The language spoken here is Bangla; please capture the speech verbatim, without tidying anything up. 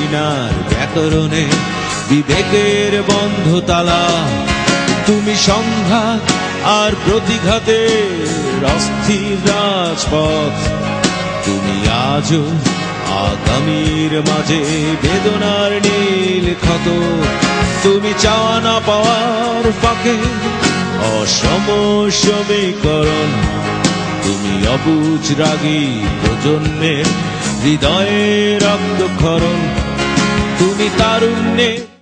ঘৃণার ব্যাকরণে বিবেকের বন্ধ তালা। তুমি সংঘাত আর প্রতিঘাতের অস্থির রাজপথ। তুমি আজও আগামীর মাঝে বেদনার নীল ক্ষত। তুমি চাওয়া না পাওয়ার ফাঁকে অসম সমীকরণ। তুমি অবুঝ রাগী প্রজন্মের হৃদয়ে রক্তক্ষরণ। তুমি তারুণ্যে